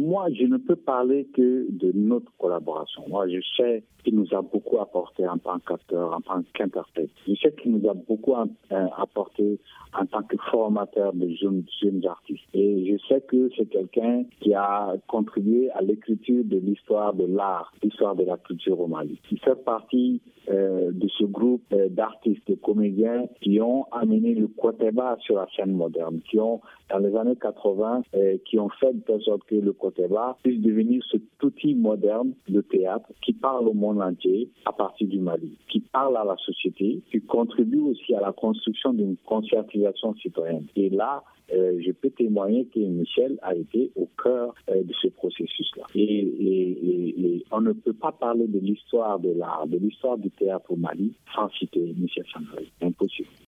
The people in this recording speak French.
moi, je ne peux parler que de notre collaboration. Moi, je sais qu'il nous a beaucoup apporté en tant qu'acteur, en tant qu'interprète. Je sais qu'il nous a beaucoup apporté en tant que formateur de jeunes artistes. Et je sais que c'est quelqu'un qui a contribué à l'écriture de l'histoire de l'art, l'histoire de la culture au Mali. Il fait partie de ce groupe d'artistes, de comédiens qui ont amené le Koteba sur la scène moderne, qui ont, dans les années 80, qui ont fait de telle sorte que le Koteba puisse devenir cet outil moderne de théâtre qui parle au monde entier à partir du Mali, qui parle à la société, qui contribue aussi à la construction d'une conscientisation citoyenne. Et là, je peux témoigner que Michel a été au cœur de ce processus-là. Et on ne peut pas parler de l'histoire de l'art, de l'histoire du théâtre au Mali sans citer Michel Sangaré. Impossible.